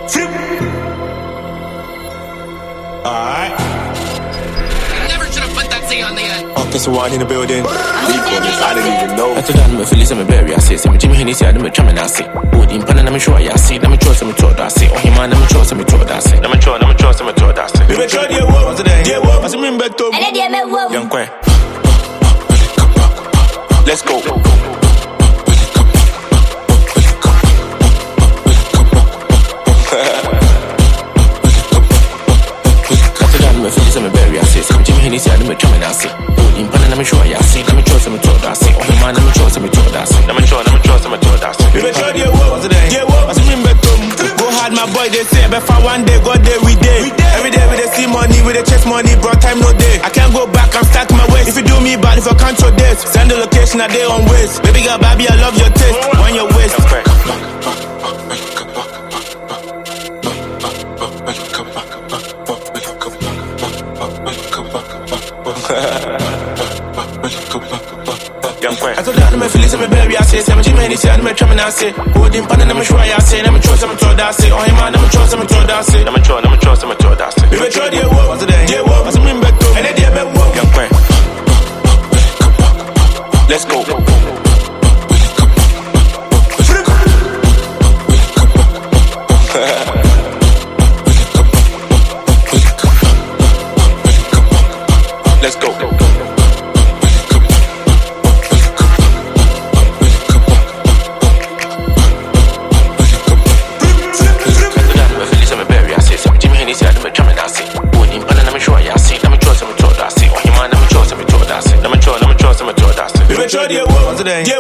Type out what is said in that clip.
Flip. Alright. Never should have put that thing on the end. Okay, so one in the building. I didn't even know. I told them Phillies and Berry, I say, some Jimmy Hennessy, I'm a chairman, I say. Woody, Pan, I'm sure I see. I'm a choice, I'm a told, I say. Oh, him, I'm a choice, I'm a told, I say. I'm a choice, I'm a choice, I'm a told, I say. We were trying to get what? Get what? What's the mean better? Young Quay. Let's go. Phillies and Berry, I say, some Jimmy Hennessy, I'm a chairman, I say. Woody, Pan, I'm sure I see. I'm a choice, I'm a told, I say. Oh, him, I'm a choice, I'm a told, I say. I'm a choice, I'm a choice, I'm a told, I say. We were trying to get what? Get what? What's the mean better? Go hard, my boy, they say, but for one day, God day, we day. Every day we dey see money, we dey chase money, bro, time no day. I can't go back, I'm stuck my waist. If you do me bad, if I can't show this, send the location, I day on waist. Baby girl, baby, I love your taste, on your waist. I told them I'm Phillies and Berry, I say, some Jimmy Hennessy, I'm a chairman, I say. Woody, Pan, I'm sure I say. I'm a choice, I'm a told, I say. Oh, hey man, I'm a choice, I'm a told, I say. I'm a choice, I'm a choice, I'm a told, I say. We were trying to get what? Get what? What's the mean better? And they did better. Young Quay. Let's go. Let's go. We were trying to get what?